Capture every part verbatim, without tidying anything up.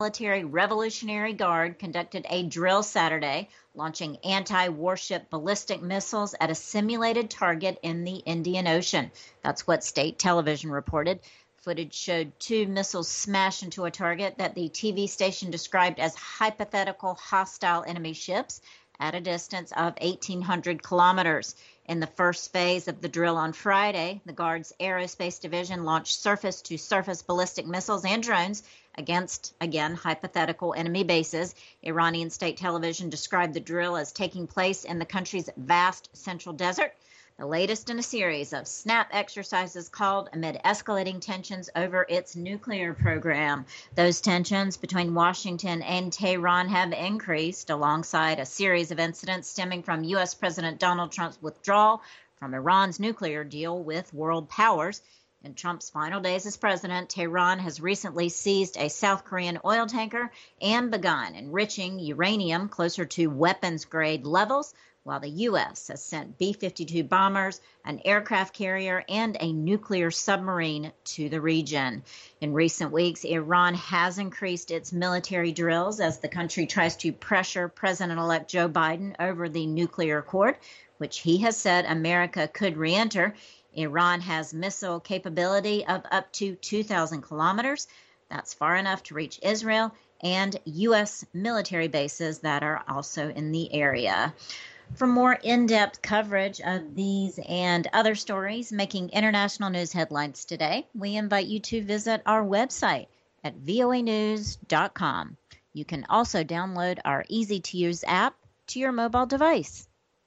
Military Revolutionary Guard conducted a drill Saturday, launching anti-warship ballistic missiles at a simulated target in the Indian Ocean. That's what state television reported. Footage showed two missiles smash into a target that the T V station described as hypothetical hostile enemy ships at a distance of eighteen hundred kilometers. In the first phase of the drill on Friday, the Guard's Aerospace Division launched surface-to-surface ballistic missiles and drones against, again, hypothetical enemy bases. Iranian state television described the drill as taking place in the country's vast central desert, the latest in a series of SNAP exercises called amid escalating tensions over its nuclear program. Those tensions between Washington and Tehran have increased alongside a series of incidents stemming from U S. President Donald Trump's withdrawal from Iran's nuclear deal with world powers. In Trump's final days as president, Tehran has recently seized a South Korean oil tanker and begun enriching uranium closer to weapons-grade levels, while the U S has sent B fifty-two bombers, an aircraft carrier, and a nuclear submarine to the region. In recent weeks, Iran has increased its military drills as the country tries to pressure President-elect Joe Biden over the nuclear accord, which he has said America could re-enter. Iran has missile capability of up to two thousand kilometers. That's far enough to reach Israel and U S military bases that are also in the area. For more in-depth coverage of these and other stories making international news headlines today, we invite you to visit our website at voa news dot com. You can also download our easy-to-use app to your mobile device.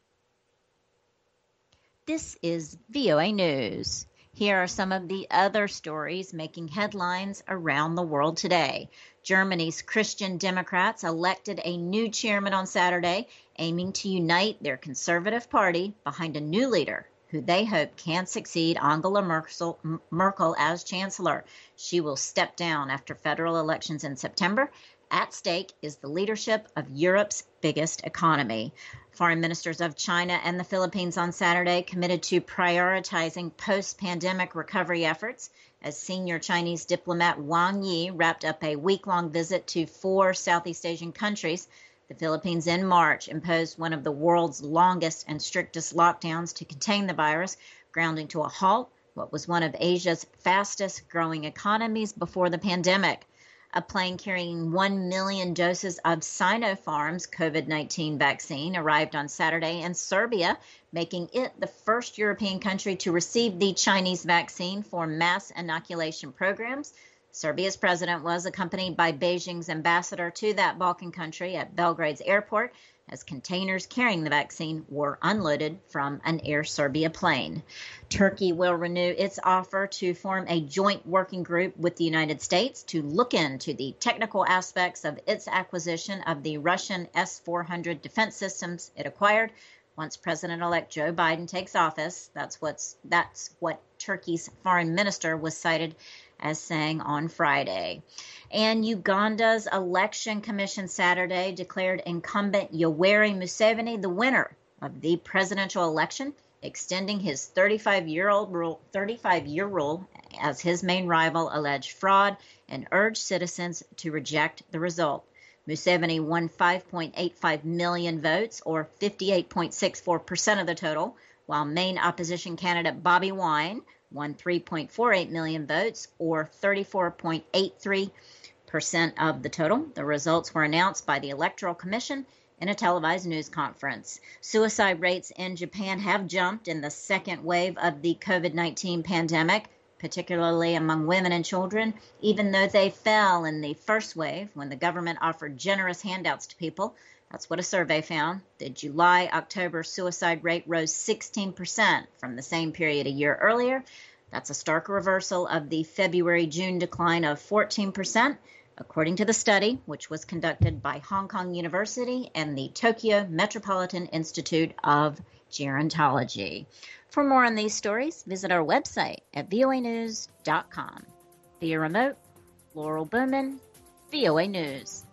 This is V O A News. Here are some of the other stories making headlines around the world today. Germany's Christian Democrats elected a new chairman on Saturday, aiming to unite their conservative party behind a new leader who they hope can succeed Angela Merkel, Merkel as chancellor. She will step down after federal elections in September. At stake is the leadership of Europe's biggest economy. Foreign ministers of China and the Philippines on Saturday committed to prioritizing post-pandemic recovery efforts as senior Chinese diplomat Wang Yi wrapped up a week-long visit to four Southeast Asian countries. The Philippines in March imposed one of the world's longest and strictest lockdowns to contain the virus, grounding to a halt what was one of Asia's fastest-growing economies before the pandemic. A plane carrying one million doses of Sinopharm's COVID nineteen vaccine arrived on Saturday in Serbia, making it the first European country to receive the Chinese vaccine for mass inoculation programs. Serbia's president was accompanied by Beijing's ambassador to that Balkan country at Belgrade's airport as containers carrying the vaccine were unloaded from an Air Serbia plane. Turkey will renew its offer to form a joint working group with the United States to look into the technical aspects of its acquisition of the Russian S four hundred defense systems it acquired once President-elect Joe Biden takes office. That's what's that's what Turkey's foreign minister was cited as saying on Friday. And Uganda's election commission Saturday declared incumbent Yoweri Museveni the winner of the presidential election, extending his thirty-five-year-old rule, thirty-five-year rule as his main rival alleged fraud and urged citizens to reject the result. Museveni won five point eight five million votes, or fifty-eight point six four percent of the total, while main opposition candidate Bobby Wine won three point four eight million votes, or thirty-four point eight three percent of the total. The results were announced by the Electoral Commission in a televised news conference. Suicide rates in Japan have jumped in the second wave of the COVID nineteen pandemic, particularly among women and children, even though they fell in the first wave when the government offered generous handouts to people. That's what a survey found. The July-October suicide rate rose sixteen percent from the same period a year earlier. That's a stark reversal of the February-June decline of fourteen percent, according to the study, which was conducted by Hong Kong University and the Tokyo Metropolitan Institute of Gerontology. For more on these stories, visit our website at voa news dot com. Via remote, Laurel Bowman, V O A News.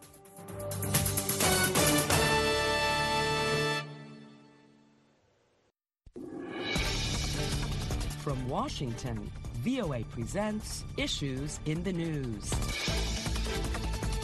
From Washington, V O A presents Issues in the News.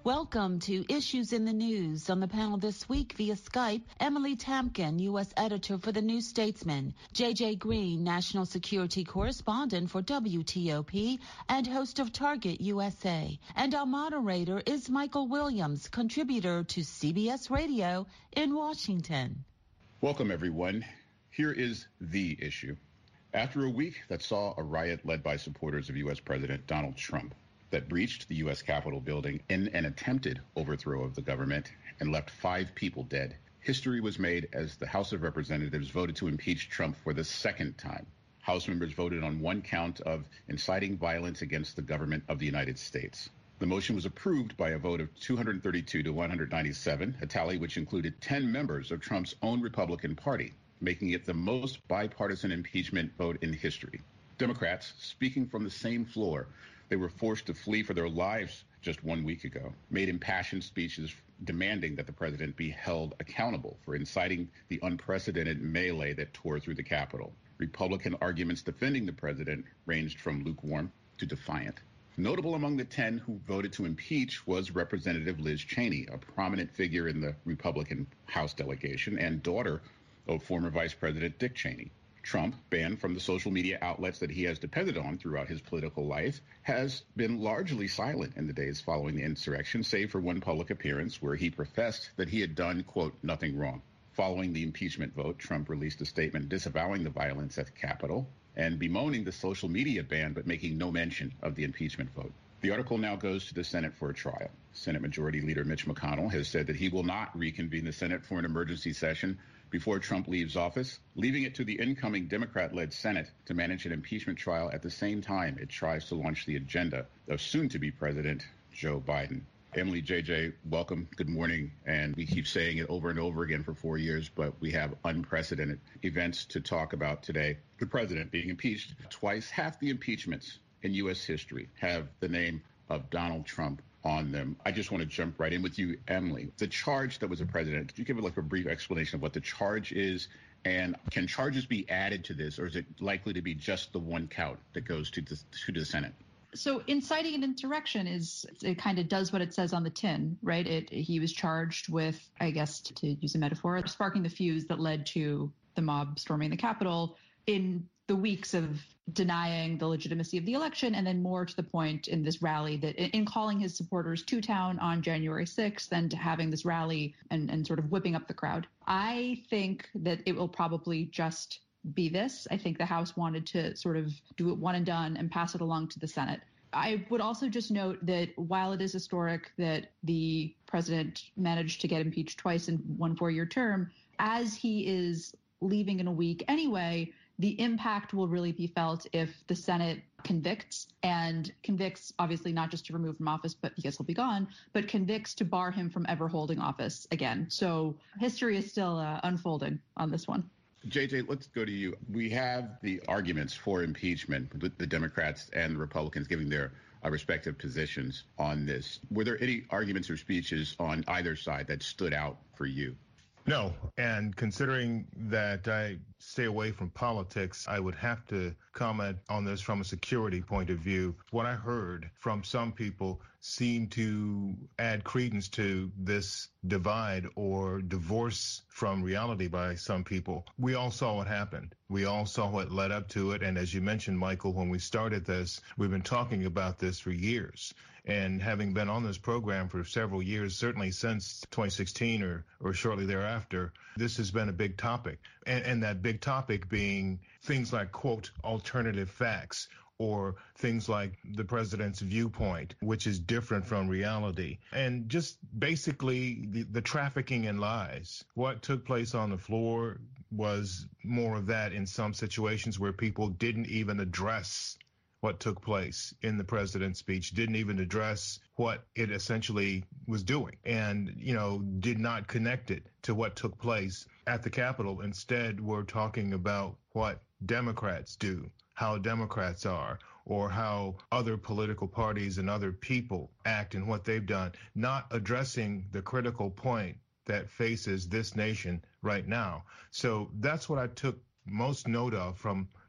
Welcome to Issues in the News. On the panel this week via Skype, Emily Tamkin, U S editor for The New Statesman, J J Green, national security correspondent for W T O P and host of Target U S A. And our moderator is Michael Williams, contributor to C B S Radio in Washington. Welcome, everyone. Here is the issue. After a week that saw a riot led by supporters of U S President Donald Trump, that breached the U S Capitol building in an attempted overthrow of the government and left five people dead, history was made as the House of Representatives voted to impeach Trump for the second time. House members voted on one count of inciting violence against the government of the United States. The motion was approved by a vote of two hundred thirty-two to one hundred ninety-seven, a tally which included ten members of Trump's own Republican Party, making it the most bipartisan impeachment vote in history. Democrats, speaking from the same floor, they were forced to flee for their lives just one week ago, made impassioned speeches demanding that the president be held accountable for inciting the unprecedented melee that tore through the Capitol. Republican arguments defending the president ranged from lukewarm to defiant. Notable among the ten who voted to impeach was Representative Liz Cheney, a prominent figure in the Republican House delegation and daughter of former Vice President Dick Cheney. Trump, banned from the social media outlets that he has depended on throughout his political life, has been largely silent in the days following the insurrection, save for one public appearance where he professed that he had done, quote, nothing wrong. Following the impeachment vote, Trump released a statement disavowing the violence at the Capitol and bemoaning the social media ban, but making no mention of the impeachment vote. The article now goes to the Senate for a trial. Senate Majority Leader Mitch McConnell has said that he will not reconvene the Senate for an emergency session before Trump leaves office, leaving it to the incoming Democrat-led Senate to manage an impeachment trial at the same time it tries to launch the agenda of soon-to-be President Joe Biden. Emily, J J, welcome. Good morning. And we keep saying it over and over again for four years, but we have unprecedented events to talk about today. The president being impeached twice. Half the impeachments in U S history have the name of Donald Trump on them. I just want to jump right in with you, Emily. The charge that was a president, could you give it like a brief explanation of what the charge is? And can charges be added to this, or is it likely to be just the one count that goes to the, to the Senate? So inciting an insurrection is, it kind of does what it says on the tin, right? It, he was charged with, I guess, to use a metaphor, sparking the fuse that led to the mob storming the Capitol in the weeks of denying the legitimacy of the election, and then more to the point in this rally that in calling his supporters to town on January sixth and having this rally and, and sort of whipping up the crowd. I think that it will probably just be this. I think the House wanted to sort of do it one and done and pass it along to the Senate. I would also just note that while it is historic that the president managed to get impeached twice in one four-year term, as he is leaving in a week anyway, the impact will really be felt if the Senate convicts and convicts, obviously not just to remove from office, but because he'll be gone, but convicts to bar him from ever holding office again. So history is still uh, unfolding on this one. J J, let's go to you. We have the arguments for impeachment with the Democrats and the Republicans giving their uh, respective positions on this. Were there any arguments or speeches on either side that stood out for you? No, and considering that I stay away from politics, I would have to comment on this from a security point of view. What I heard from some people seemed to add credence to this divide or divorce from reality by some people. We all saw what happened. We all saw what led up to it. And as you mentioned, Michael, when we started this, we've been talking about this for years. And having been on this program for several years, certainly since twenty sixteen or, or shortly thereafter, this has been a big topic. And, and that big topic being things like, quote, alternative facts, or things like the president's viewpoint, which is different from reality. And just basically the, the trafficking in lies. What took place on the floor was more of that in some situations where people didn't even address what took place in the president's speech, didn't even address what it essentially was doing, and, you know, did not connect it to what took place at the Capitol. Instead, we're talking about what Democrats do, how Democrats are, or how other political parties and other people act and what they've done, not addressing the critical point that faces this nation right now. So that's what I took most note of from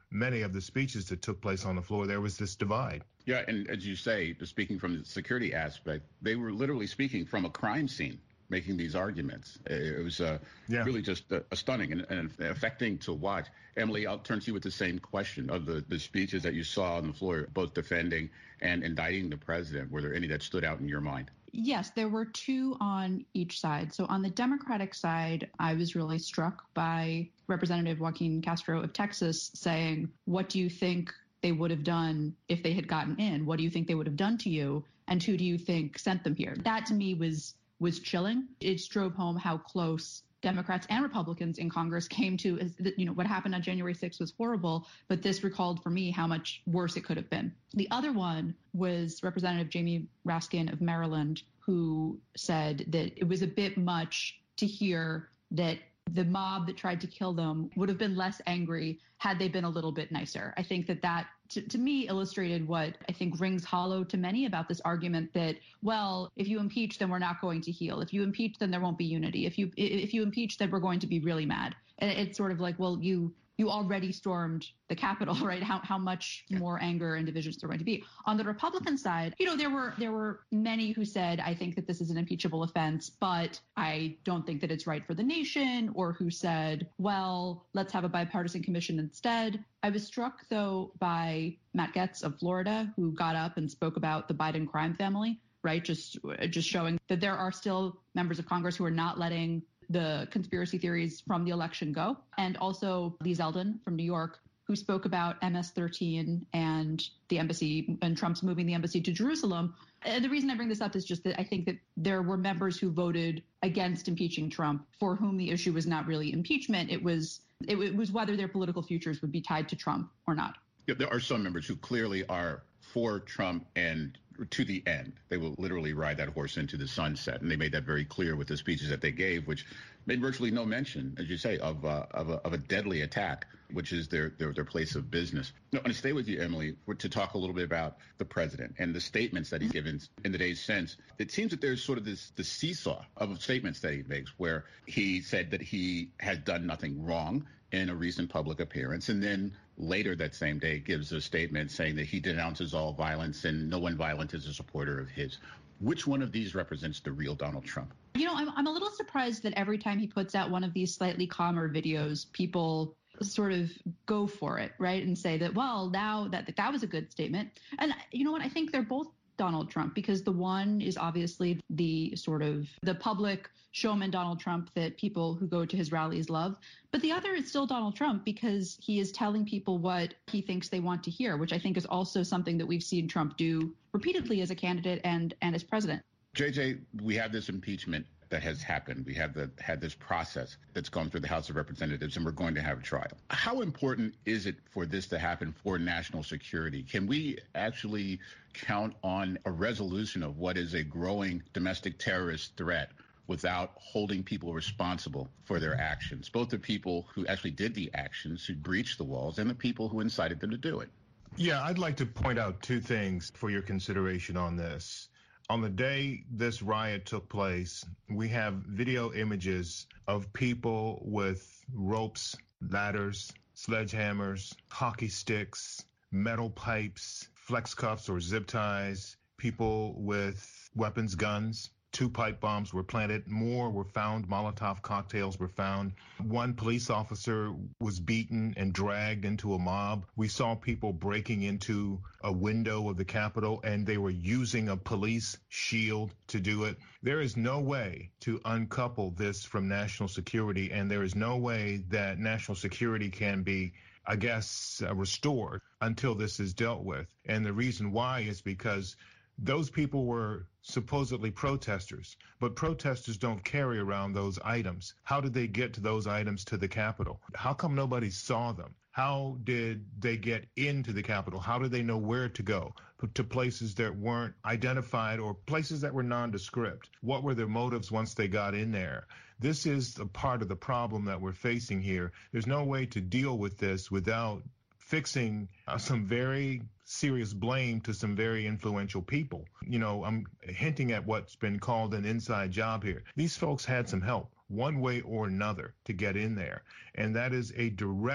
many of the speeches that took place on the floor, there was this divide. Yeah, and as you say, speaking from the security aspect, they were literally speaking from a crime scene, making these arguments. It was uh, yeah. really just uh, stunning and, and affecting to watch. Emily, I'll turn to you with the same question of the, the speeches that you saw on the floor, both defending and indicting the president. Were there any that stood out in your mind? Yes, there were two on each side. So on the Democratic side, I was really struck by Representative Joaquin Castro of Texas saying, what do you think they would have done if they had gotten in? What do you think they would have done to you? And who do you think sent them here? That to me was was chilling. It drove home how close Democrats and Republicans in Congress came to, is that, you know, what happened on January sixth was horrible, but this recalled for me how much worse it could have been. The other one was Representative Jamie Raskin of Maryland, who said that it was a bit much to hear that the mob that tried to kill them would have been less angry had they been a little bit nicer. I think that that, to, to me, illustrated what I think rings hollow to many about this argument that, well, if you impeach, then we're not going to heal. If you impeach, then there won't be unity. If you if you impeach, then we're going to be really mad. And it's sort of like, well, you you already stormed the Capitol, right? How how much more anger and divisions there are going to be. On the Republican side, you know, there were there were many who said, I think that this is an impeachable offense, but I don't think that it's right for the nation, or who said, well, let's have a bipartisan commission instead. I was struck, though, by Matt Gaetz of Florida, who got up and spoke about the Biden crime family, right? Just just showing that there are still members of Congress who are not letting the conspiracy theories from the election go. And also Lee Zeldin from New York, who spoke about M S thirteen and the embassy and Trump's moving the embassy to Jerusalem. And the reason I bring this up is just that I think that there were members who voted against impeaching Trump for whom the issue was not really impeachment. It was it, it was whether their political futures would be tied to Trump or not. Yeah, there are some members who clearly are for Trump and to the end. They will literally ride that horse into the sunset. And they made that very clear with the speeches that they gave, which made virtually no mention, as you say, of, uh, of, a, of a deadly attack, which is their, their, their place of business. Now, I want to stay with you, Emily, to talk a little bit about the president and the statements that he's given in the days since. It seems that there's sort of this the seesaw of statements that he makes, where he said that he had done nothing wrong in a recent public appearance, and then later that same day gives a statement saying that he denounces all violence and no one violent is a supporter of his. Which one of these represents the real Donald Trump? You know, I'm, I'm a little surprised that every time he puts out one of these slightly calmer videos, people sort of go for it, right? And say that, well, now that that was a good statement. And you know what? I think they're both Donald Trump, because the one is obviously the sort of the public showman Donald Trump that people who go to his rallies love. But the other is still Donald Trump because he is telling people what he thinks they want to hear, which I think is also something that we've seen Trump do repeatedly as a candidate and, and as president. J J, we have this impeachment that has happened. We have the, had this process that's gone through the House of Representatives, and we're going to have a trial. How important is it for this to happen for national security? Can we actually count on a resolution of what is a growing domestic terrorist threat without holding people responsible for their actions, both the people who actually did the actions, who breached the walls, and the people who incited them to do it? Yeah, I'd like to point out two things for your consideration on this. On the day this riot took place, we have video images of people with ropes, ladders, sledgehammers, hockey sticks, metal pipes, flex cuffs or zip ties, people with weapons, guns. Two pipe bombs were planted. More were found. Molotov cocktails were found. One police officer was beaten and dragged into a mob. We saw people breaking into a window of the Capitol, and they were using a police shield to do it. There is no way to uncouple this from national security, and there is no way that national security can be, I guess, uh, restored until this is dealt with. And the reason why is because those people were supposedly protesters, but protesters don't carry around those items. How did they get to those items to the Capitol? How come nobody saw them? How did they get into the Capitol? How did they know where to go? To places that weren't identified or places that were nondescript? What were their motives once they got in there? This is a part of the problem that we're facing here. There's no way to deal with this without fixing uh, some very serious blame to some very influential people. You know, I'm hinting at what's been called an inside job here. These folks had some help one way or another to get in there, and that is a direct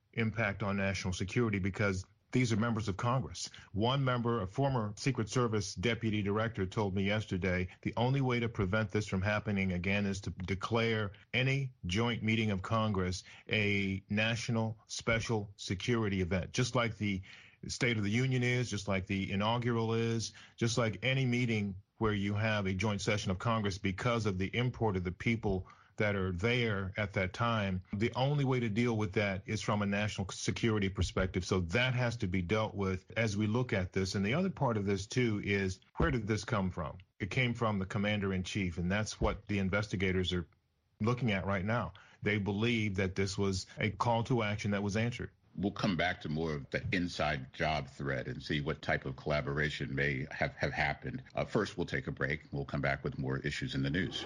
impact on national security because these are members of Congress. One member, a former Secret Service deputy director, told me yesterday the only way to prevent this from happening again is to declare any joint meeting of Congress a national special security event, just like the State of the Union is, just like the inaugural is, just like any meeting where you have a joint session of Congress because of the import of the people that are there at that time. The only way to deal with that is from a national security perspective. So that has to be dealt with as we look at this. And the other part of this, too, is where did this come from? It came from the commander in chief, and that's what the investigators are looking at right now. They believe that this was a call to action that was answered. We'll come back to more of the inside job thread and see what type of collaboration may have, have happened. Uh, first, we'll take a break. We'll come back with more Issues in the News.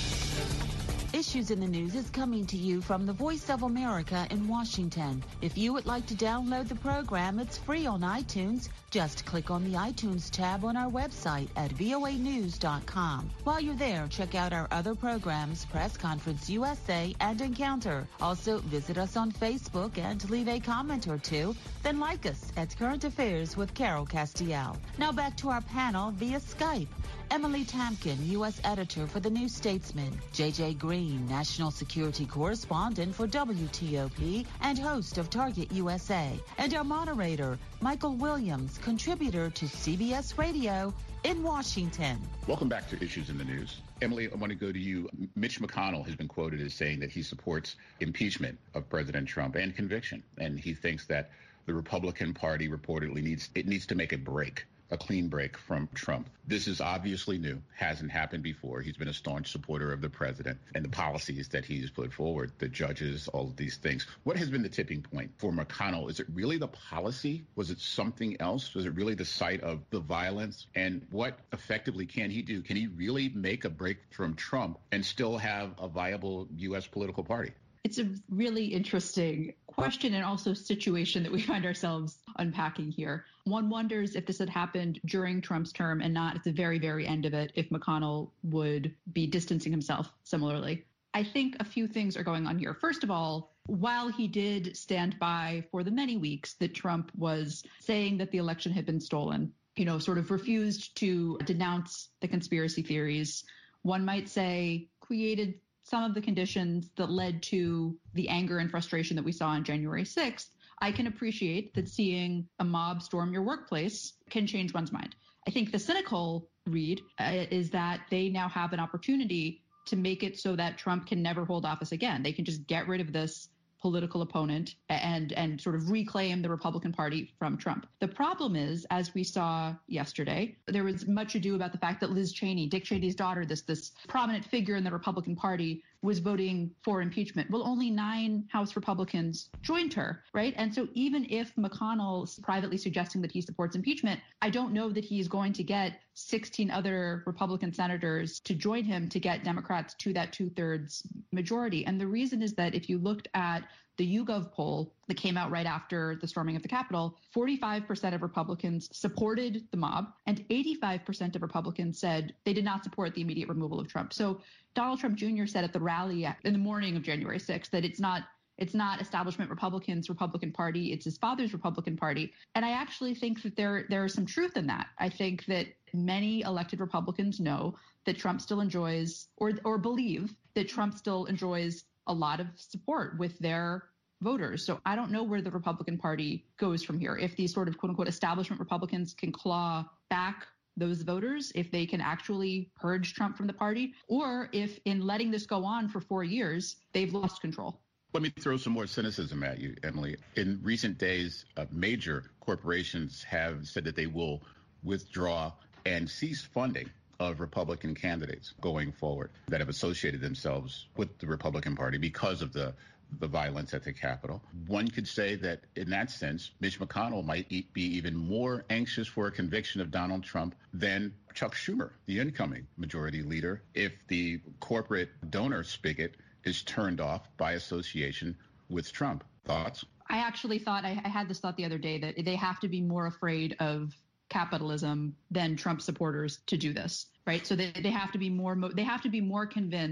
Issues in the News is coming to you from the Voice of America in Washington. If you would like to download the program, it's free on iTunes. Just click on the iTunes tab on our website at voa news dot com. While you're there, check out our other programs, Press Conference U S A and Encounter. Also, visit us on Facebook and leave a comment or two. Then like us at Current Affairs with Carol Castiel. Now back to our panel via Skype. Emily Tamkin, U S editor for The New Statesman. J J Green, national security correspondent for W T O P and host of Target U S A. And our moderator, Michael Williams, contributor to C B S Radio in Washington. Welcome back to Issues in the News. Emily, I want to go to you. Mitch McConnell has been quoted as saying that he supports impeachment of President Trump and conviction. And he thinks that the Republican Party reportedly needs it needs to make a break. a clean break from Trump. This is obviously new, hasn't happened before. He's been a staunch supporter of the president and the policies that he's put forward, the judges, all of these things. What has been the tipping point for McConnell? Is it really the policy? Was it something else? Was it really the sight of the violence? And what effectively can he do? Can he really make a break from Trump and still have a viable U S political party? It's a really interesting question and also situation that we find ourselves unpacking here. One wonders if this had happened during Trump's term and not at the very, very end of it, if McConnell would be distancing himself similarly. I think a few things are going on here. First of all, while he did stand by for the many weeks that Trump was saying that the election had been stolen, you know, sort of refused to denounce the conspiracy theories, one might say created some of the conditions that led to the anger and frustration that we saw on January sixth, I can appreciate that seeing a mob storm your workplace can change one's mind. I think the cynical read uh, is that they now have an opportunity to make it so that Trump can never hold office again. They can just get rid of this political opponent and and sort of reclaim the Republican Party from Trump. The problem is, as we saw yesterday, there was much ado about the fact that Liz Cheney, Dick Cheney's daughter, this this prominent figure in the Republican Party, was voting for impeachment. Well, only nine House Republicans joined her, right? And so even if McConnell's privately suggesting that he supports impeachment, I don't know that he's going to get sixteen other Republican senators to join him to get Democrats to that two-thirds majority. And the reason is that if you looked at the YouGov poll that came out right after the storming of the Capitol, forty-five percent of Republicans supported the mob and eighty-five percent of Republicans said they did not support the immediate removal of Trump. So Donald Trump Junior said at the rally in the morning of January sixth that it's not It's not establishment Republicans' Republican Party. It's his father's Republican Party. And I actually think that there there is some truth in that. I think that many elected Republicans know that Trump still enjoys or or believe that Trump still enjoys a lot of support with their voters. So I don't know where the Republican Party goes from here. If these sort of quote unquote establishment Republicans can claw back those voters, if they can actually purge Trump from the party, or if in letting this go on for four years, they've lost control. Let me throw some more cynicism at you, Emily. In recent days, uh, major corporations have said that they will withdraw and cease funding of Republican candidates going forward that have associated themselves with the Republican Party because of the the violence at the Capitol. One could say that in that sense, Mitch McConnell might e- be even more anxious for a conviction of Donald Trump than Chuck Schumer, the incoming majority leader, if the corporate donor spigot is turned off by association with Trump. Thoughts? I actually thought, I, I had this thought the other day, that they have to be more afraid of capitalism than Trump supporters to do this, right? So they, they have to be more, they have to be more convinced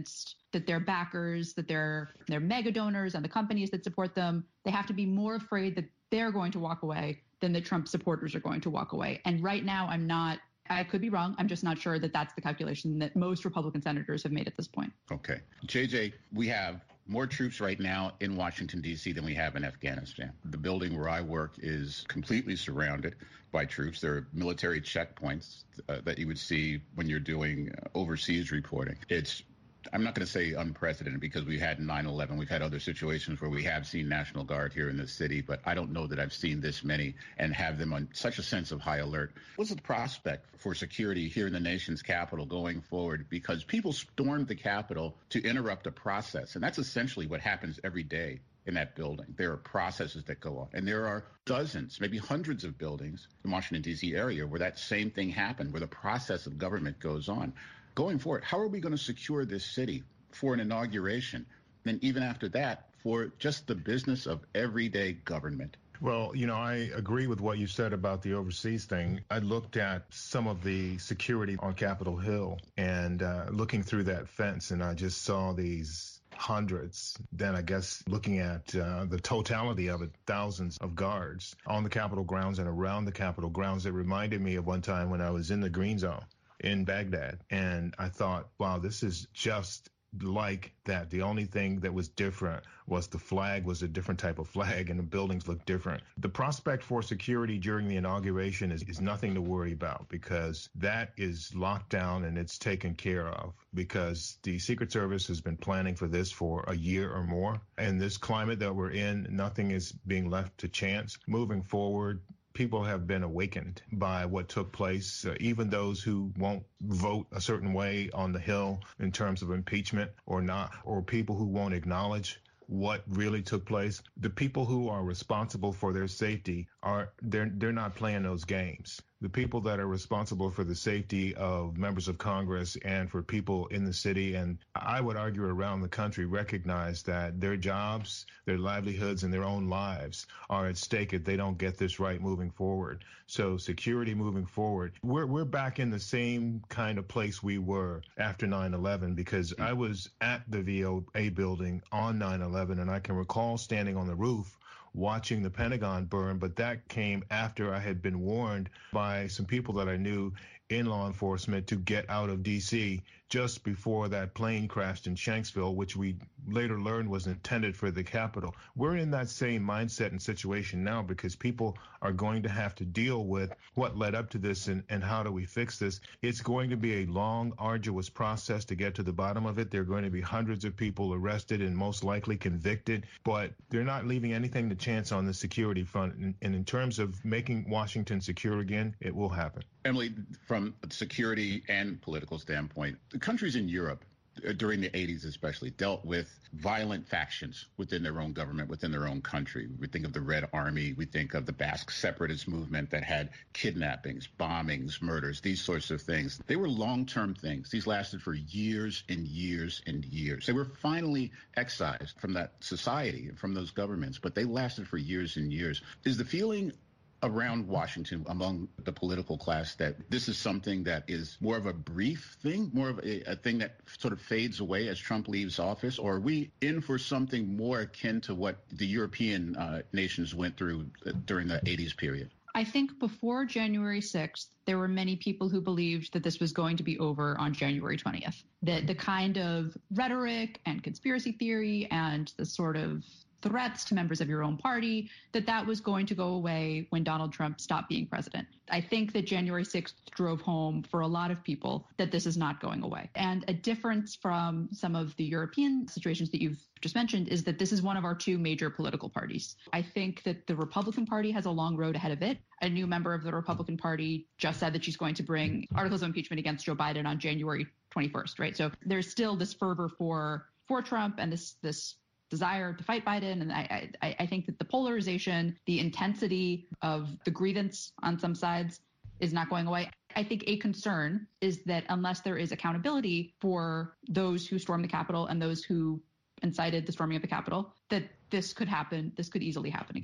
that their backers, that their their mega donors and the companies that support them, they have to be more afraid that they're going to walk away than the Trump supporters are going to walk away. And right now, I'm not, I could be wrong. I'm just not sure that that's the calculation that most Republican senators have made at this point. Okay. J J, we have more troops right now in Washington, D C than we have in Afghanistan. The building where I work is completely surrounded by troops. There are military checkpoints uh, that you would see when you're doing uh, overseas reporting. It's I'm not going to say unprecedented because we had nine eleven. We've had other situations where we have seen National Guard here in the city, but I don't know that I've seen this many and have them on such a sense of high alert. What's the prospect for security here in the nation's capital going forward? Because people stormed the Capitol to interrupt a process, and that's essentially what happens every day in that building. There are processes that go on, and there are dozens, maybe hundreds of buildings in the Washington, D C area where that same thing happened, where the process of government goes on. Going forward, how are we going to secure this city for an inauguration? And even after that, for just the business of everyday government? Well, you know, I agree with what you said about the overseas thing. I looked at some of the security on Capitol Hill and uh, looking through that fence, and I just saw these hundreds. Then I guess looking at uh, the totality of it, thousands of guards on the Capitol grounds and around the Capitol grounds. It reminded me of one time when I was in the Green Zone in Baghdad. And I thought, wow, this is just like that. The only thing that was different was the flag was a different type of flag and the buildings looked different. The prospect for security during the inauguration is, is nothing to worry about because that is locked down and it's taken care of because the Secret Service has been planning for this for a year or more. And this climate that we're in, nothing is being left to chance. Moving forward, people have been awakened by what took place, uh, even those who won't vote a certain way on the Hill in terms of impeachment or not, or people who won't acknowledge what really took place. The people who are responsible for their safety are they're they're not playing those games. The people that are responsible for the safety of members of Congress and for people in the city, and I would argue around the country, recognize that their jobs, their livelihoods, and their own lives are at stake if they don't get this right moving forward. So security moving forward, we're we're back in the same kind of place we were after nine eleven because I was at the V O A building on nine eleven, and I can recall standing on the roof watching the Pentagon burn, but that came after I had been warned by some people that I knew in law enforcement to get out of D C just before that plane crashed in Shanksville, which we later learned was intended for the Capitol. We're in that same mindset and situation now because people are going to have to deal with what led up to this and, and how do we fix this. It's going to be a long, arduous process to get to the bottom of it. There are going to be hundreds of people arrested and most likely convicted, but they're not leaving anything to chance on the security front. And, and in terms of making Washington secure again, it will happen. Emily, from a security and political standpoint, the countries in Europe during the eighties especially dealt with violent factions within their own government, within their own country. We think of the Red Army. We think of the Basque separatist movement that had kidnappings, bombings, murders, these sorts of things. They were long-term things. These lasted for years and years and years. They were finally excised from that society and from those governments, but they lasted for years and years. Is the feeling around Washington among the political class that this is something that is more of a brief thing, more of a, a thing that sort of fades away as Trump leaves office? Or are we in for something more akin to what the European uh, nations went through during the eighties period? I think before January sixth, there were many people who believed that this was going to be over on January twentieth, that the kind of rhetoric and conspiracy theory and the sort of threats to members of your own party, that that was going to go away when Donald Trump stopped being president. I think that January sixth drove home for a lot of people that this is not going away. And a difference from some of the European situations that you've just mentioned is that this is one of our two major political parties. I think that the Republican Party has a long road ahead of it. A new member of the Republican Party just said that she's going to bring articles of impeachment against Joe Biden on January twenty-first, right? So there's still this fervor for for Trump and this this desire to fight Biden. And I, I, I think that the polarization, the intensity of the grievance on some sides is not going away. I think a concern is that unless there is accountability for those who stormed the Capitol and those who incited the storming of the Capitol, that this could happen. This could easily happen again.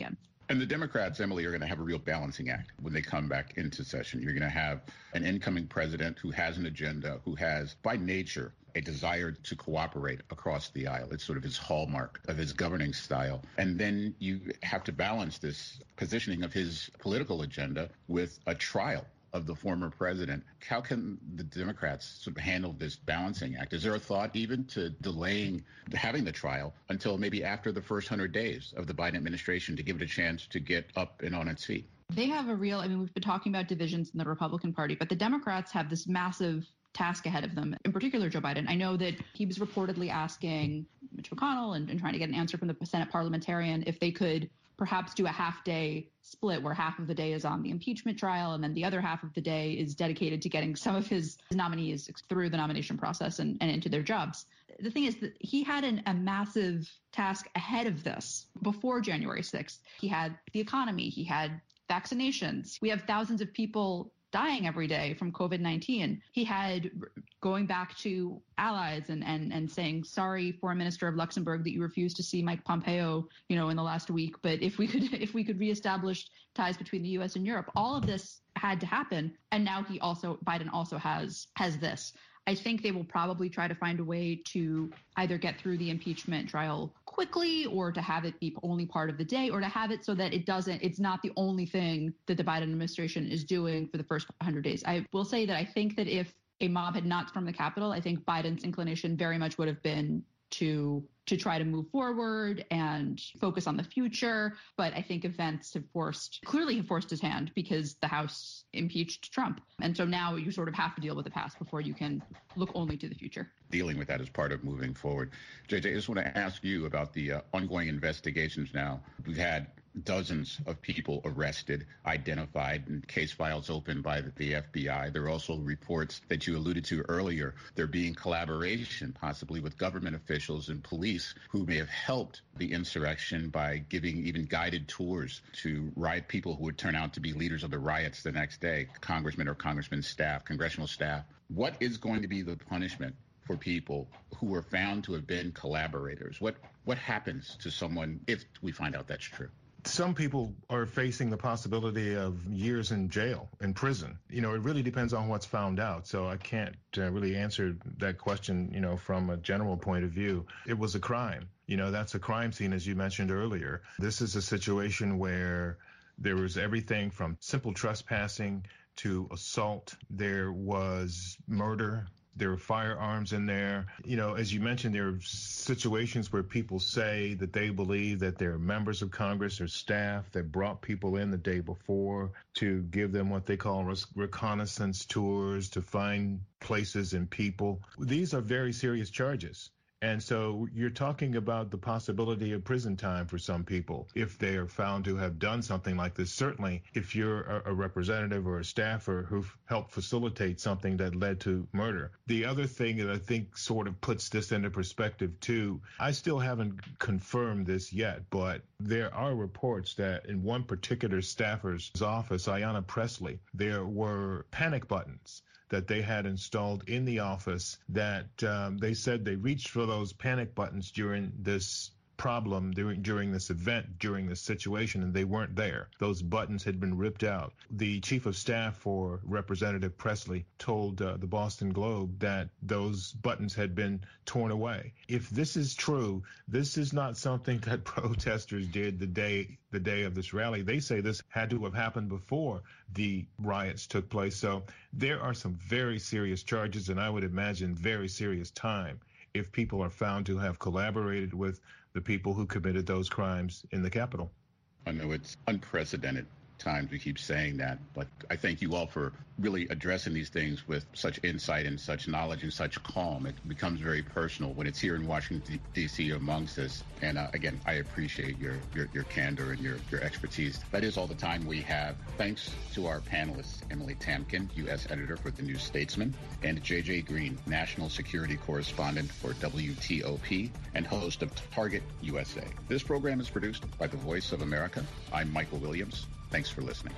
And the Democrats, Emily, are going to have a real balancing act when they come back into session. You're going to have an incoming president who has an agenda, who has, by nature, a desire to cooperate across the aisle. It's sort of his hallmark of his governing style. And then you have to balance this positioning of his political agenda with a trial of the former president. How can the Democrats sort of handle this balancing act? Is there a thought even to delaying having the trial until maybe after the first hundred days of the Biden administration to give it a chance to get up and on its feet? They have a real, I mean, we've been talking about divisions in the Republican Party, but the Democrats have this massive task ahead of them, in particular Joe Biden. I know that he was reportedly asking Mitch McConnell and, and trying to get an answer from the Senate parliamentarian if they could perhaps do a half day split where half of the day is on the impeachment trial and then the other half of the day is dedicated to getting some of his nominees through the nomination process and, and into their jobs. The thing is that he had an, a massive task ahead of this before January sixth. He had the economy, he had vaccinations. We have thousands of people dying every day from COVID nineteen. He had going back to allies and, and, and saying, sorry, Foreign Minister of Luxembourg, that you refused to see Mike Pompeo, you know, in the last week. But if we could if we could reestablish ties between the U S and Europe, all of this had to happen. And now he also Biden also has has this. I think they will probably try to find a way to either get through the impeachment trial quickly or to have it be only part of the day or to have it so that it doesn't, it's not the only thing that the Biden administration is doing for the first one hundred days. I will say that I think that if a mob had not stormed the Capitol, I think Biden's inclination very much would have been to to try to move forward and focus on the future. But I think events have forced, clearly have forced his hand because the House impeached Trump. And so now you sort of have to deal with the past before you can look only to the future. Dealing with that as part of moving forward. J J, I just want to ask you about the uh, ongoing investigations now. We've had dozens of people arrested, identified, and case files opened by the, the F B I. There are also reports that you alluded to earlier, there being collaboration possibly with government officials and police who may have helped the insurrection by giving even guided tours to riot people who would turn out to be leaders of the riots the next day, congressmen or congressmen's staff, congressional staff. What is going to be the punishment for people who are found to have been collaborators? What what happens to someone if we find out that's true? Some people are facing the possibility of years in jail, in prison. You know, it really depends on what's found out. So I can't uh, really answer that question, you know, from a general point of view. It was a crime. You know, that's a crime scene, as you mentioned earlier. This is a situation where there was everything from simple trespassing to assault. There was murder. There were firearms in there. You know, as you mentioned, there are situations where people say that they believe that there are members of Congress or staff that brought people in the day before to give them what they call reconnaissance tours, to find places and people. These are very serious charges. And so you're talking about the possibility of prison time for some people if they are found to have done something like this. Certainly, if you're a, a representative or a staffer who helped facilitate something that led to murder. The other thing that I think sort of puts this into perspective, too, I still haven't confirmed this yet, but there are reports that in one particular staffer's office, Ayanna Pressley, there were panic buttons that they had installed in the office that um, they said they reached for those panic buttons during this problem, during, during this event, during this situation, and they weren't there. Those buttons had been ripped out. The chief of staff for Representative Pressley told uh, the Boston Globe that those buttons had been torn away. If this is true, this is not something that protesters did the day the day of this rally. They say this had to have happened before the riots took place. So there are some very serious charges, and I would imagine very serious time if people are found to have collaborated with the people who committed those crimes in the Capitol. I know it's unprecedented times we keep saying that, but I thank you all for really addressing these things with such insight and such knowledge and such calm. It becomes very personal when it's here in Washington, D C amongst us. And uh, again, I appreciate your, your, your candor and your, your expertise. That is all the time we have. Thanks to our panelists, Emily Tamkin, U S editor for The New Statesman, and J J Green, national security correspondent for W T O P and host of Target U S A. This program is produced by The Voice of America. I'm Michael Williams. Thanks for listening.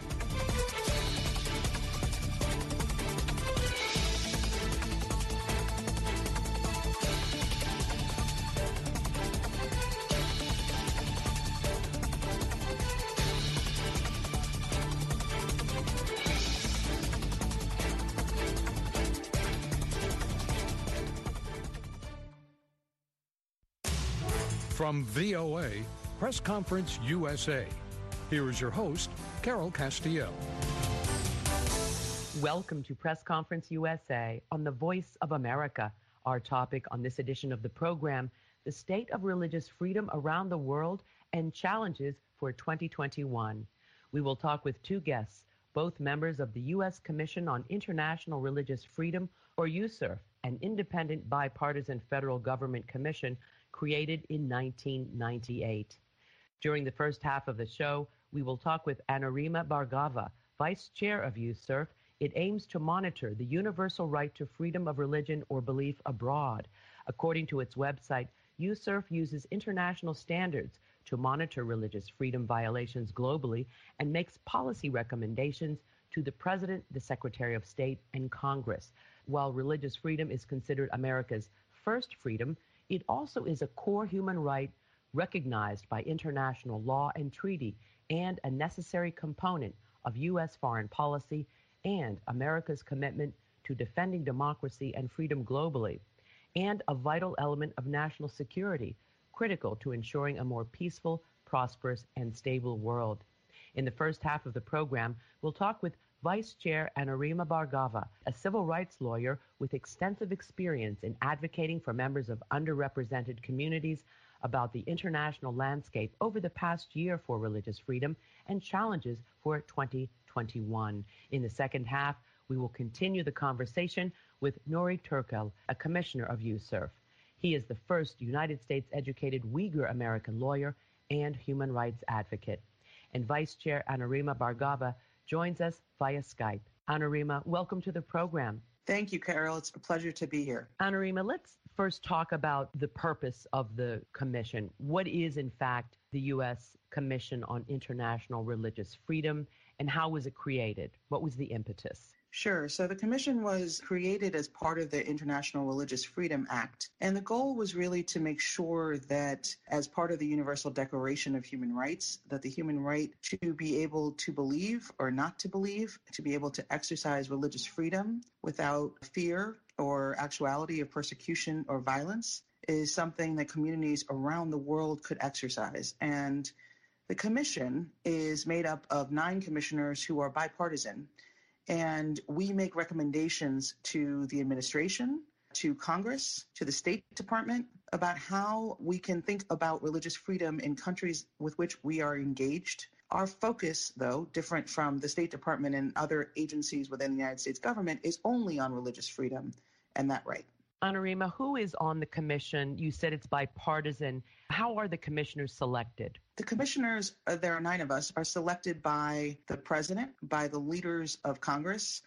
From V O A, Press Conference U S A, here is your host, Carol Castiel. Welcome to Press Conference U S A on the Voice of America. Our topic on this edition of the program, the state of religious freedom around the world and challenges for twenty twenty-one. We will talk with two guests, both members of the U S Commission on International Religious Freedom, or U S C I R F, an independent bipartisan federal government commission created in nineteen ninety-eight. During the first half of the show, we will talk with Anurima Bhargava, Vice Chair of U S C I R F. It aims to monitor the universal right to freedom of religion or belief abroad. According to its website, U S C I R F uses international standards to monitor religious freedom violations globally and makes policy recommendations to the President, the Secretary of State, and Congress. While religious freedom is considered America's first freedom, it also is a core human right recognized by international law and treaty and a necessary component of U S foreign policy and America's commitment to defending democracy and freedom globally, and a vital element of national security, critical to ensuring a more peaceful, prosperous, and stable world. In the first half of the program, we'll talk with Vice Chair Anurima Bhargava, a civil rights lawyer with extensive experience in advocating for members of underrepresented communities about the international landscape over the past year for religious freedom and challenges for twenty twenty-one. In the second half, we will continue the conversation with Nuri Turkel, a commissioner of U S C I R F. He is the first United States-educated Uyghur American lawyer and human rights advocate. And Vice Chair Anurima Bhargava joins us via Skype. Anurima, welcome to the program. Thank you, Carol. It's a pleasure to be here. Anurima, let's first talk about the purpose of the commission. What is, in fact, the U S Commission on International Religious Freedom, and how was it created? What was the impetus? Sure. So the commission was created as part of the International Religious Freedom Act. And the goal was really to make sure that as part of the Universal Declaration of Human Rights, that the human right to be able to believe or not to believe, to be able to exercise religious freedom without fear or actuality of persecution or violence is something that communities around the world could exercise. And the commission is made up of nine commissioners who are bipartisan. And we make recommendations to the administration, to Congress, to the State Department about how we can think about religious freedom in countries with which we are engaged. Our focus, though, different from the State Department and other agencies within the United States government, is only on religious freedom and that right. Anurima, who is on the commission? You said it's bipartisan. How are the commissioners selected? The commissioners, uh, there are nine of us, are selected by the president, by the leaders of Congress.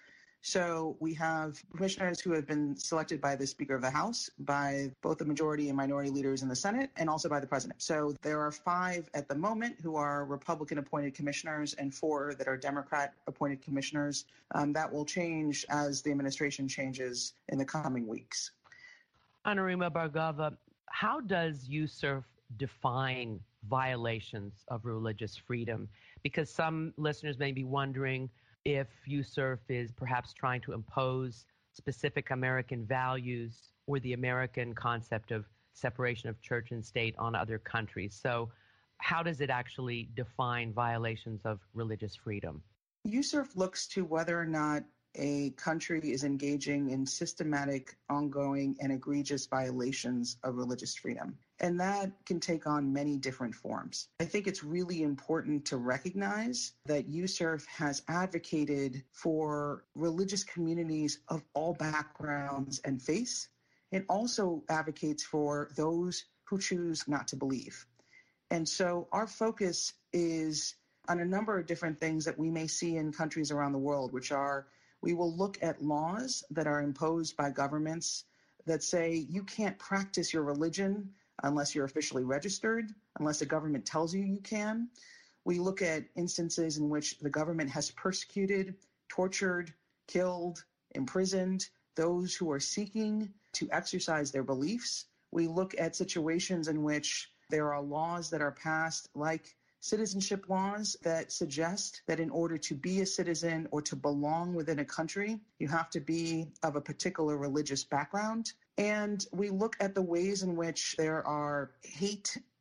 So we have commissioners who have been selected by the Speaker of the House, by both the majority and minority leaders in the Senate, and also by the president. So there are five at the moment who are Republican-appointed commissioners and four that are Democrat-appointed commissioners. Um, that will change as the administration changes in the coming weeks. Anurima Bhargava, how does U S C I R F define violations of religious freedom? Because some listeners may be wondering if U S C I R F is perhaps trying to impose specific American values or the American concept of separation of church and state on other countries. So how does it actually define violations of religious freedom? U S C I R F looks to whether or not a country is engaging in systematic, ongoing, and egregious violations of religious freedom. And that can take on many different forms. I think it's really important to recognize that U S C I R F has advocated for religious communities of all backgrounds and faiths, and also advocates for those who choose not to believe. And so our focus is on a number of different things that we may see in countries around the world, which are we will look at laws that are imposed by governments that say you can't practice your religion unless you're officially registered, unless the government tells you you can. We look at instances in which the government has persecuted, tortured, killed, imprisoned those who are seeking to exercise their beliefs. We look at situations in which there are laws that are passed, like citizenship laws, that suggest that in order to be a citizen or to belong within a country, you have to be of a particular religious background. And we look at the ways in which there are hate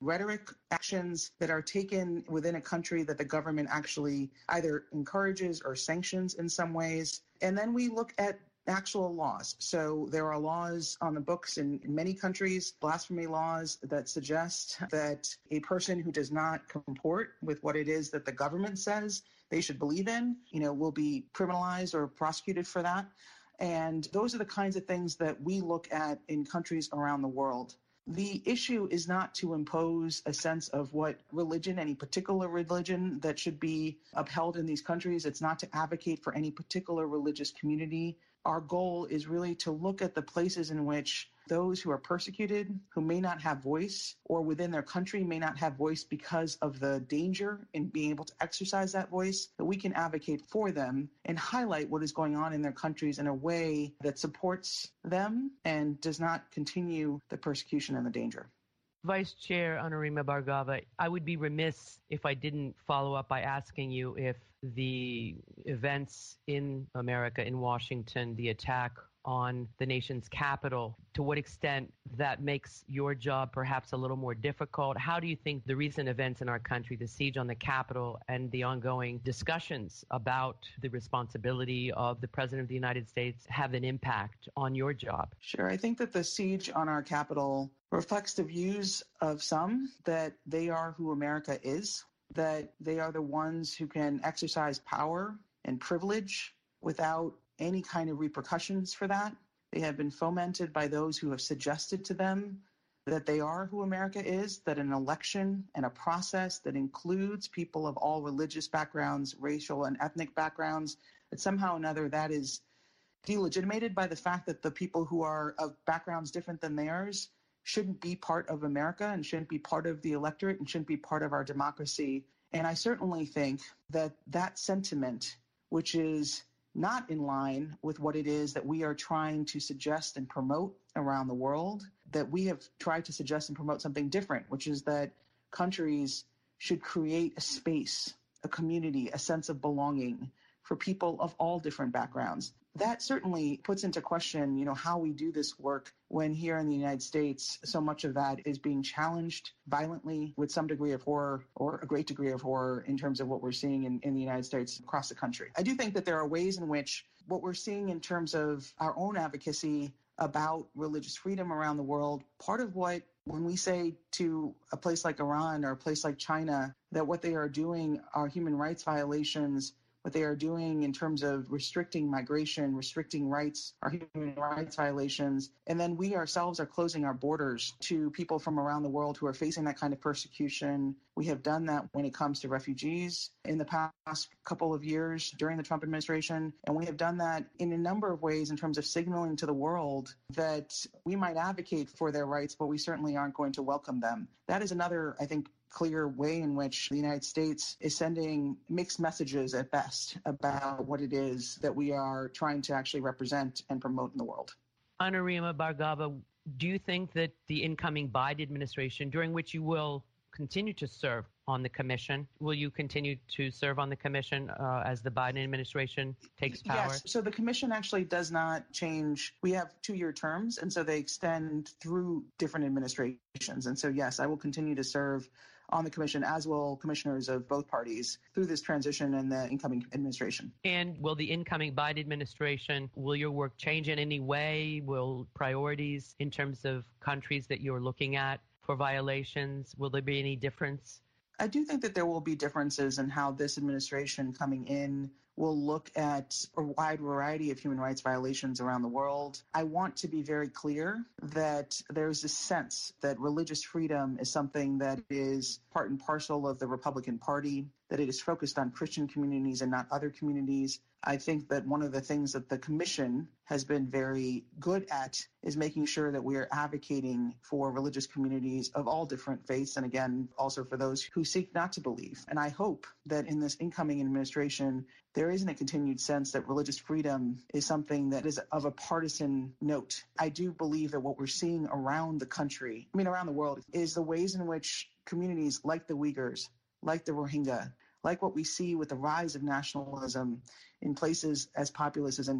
rhetoric, actions that are taken within a country that the government actually either encourages or sanctions in some ways. And then we look at actual laws. So there are laws on the books in, in many countries, blasphemy laws that suggest that a person who does not comport with what it is that the government says they should believe in, you know, will be criminalized or prosecuted for that. And those are the kinds of things that we look at in countries around the world. The issue is not to impose a sense of what religion, any particular religion that should be upheld in these countries. It's not to advocate for any particular religious community. Our goal is really to look at the places in which those who are persecuted, who may not have voice, or within their country may not have voice because of the danger in being able to exercise that voice, that we can advocate for them and highlight what is going on in their countries in a way that supports them and does not continue the persecution and the danger. Vice Chair Anurima Bhargava, I would be remiss if I didn't follow up by asking you if the events in America, in Washington, the attack on the nation's capital, to what extent that makes your job perhaps a little more difficult. How do you think the recent events in our country, the siege on the Capitol and the ongoing discussions about the responsibility of the President of the United States have an impact on your job? Sure. I think that the siege on our Capitol reflects the views of some that they are who America is, that they are the ones who can exercise power and privilege without any kind of repercussions for that. They have been fomented by those who have suggested to them that they are who America is, that an election and a process that includes people of all religious backgrounds, racial and ethnic backgrounds, that somehow or another that is delegitimated by the fact that the people who are of backgrounds different than theirs shouldn't be part of America and shouldn't be part of the electorate and shouldn't be part of our democracy. And I certainly think that that sentiment, which is not in line with what it is that we are trying to suggest and promote around the world, that we have tried to suggest and promote something different, which is that countries should create a space, a community, a sense of belonging for people of all different backgrounds. That certainly puts into question, you know, how we do this work when here in the United States, so much of that is being challenged violently with some degree of horror or a great degree of horror in terms of what we're seeing in, in the United States across the country. I do think that there are ways in which what we're seeing in terms of our own advocacy about religious freedom around the world, part of what when we say to a place like Iran or a place like China that what they are doing are human rights violations, what they are doing in terms of restricting migration, restricting rights, are human rights violations. And then we ourselves are closing our borders to people from around the world who are facing that kind of persecution. We have done that when it comes to refugees in the past couple of years during the Trump administration. And we have done that in a number of ways in terms of signaling to the world that we might advocate for their rights, but we certainly aren't going to welcome them. That is another, I think, clear way in which the United States is sending mixed messages at best about what it is that we are trying to actually represent and promote in the world. Anurima Bhargava, do you think that the incoming Biden administration, during which you will continue to serve on the commission, will you continue to serve on the commission uh, as the Biden administration takes power? Yes. So the commission actually does not change. We have two-year terms, and so they extend through different administrations. And so, yes, I will continue to serve on the commission, as will commissioners of both parties through this transition and the incoming administration. And will the incoming Biden administration, will your work change in any way? Will priorities in terms of countries that you're looking at for violations, will there be any difference? I do think that there will be differences in how this administration coming in will look at a wide variety of human rights violations around the world. I want to be very clear that there's a sense that religious freedom is something that is part and parcel of the Republican Party, that it is focused on Christian communities and not other communities. I think that one of the things that the commission has been very good at is making sure that we are advocating for religious communities of all different faiths, and again, also for those who seek not to believe. And I hope that in this incoming administration, there isn't a continued sense that religious freedom is something that is of a partisan note. I do believe that what we're seeing around the country, I mean around the world, is the ways in which communities like the Uyghurs, like the Rohingya, like what we see with the rise of nationalism in places as populous as India,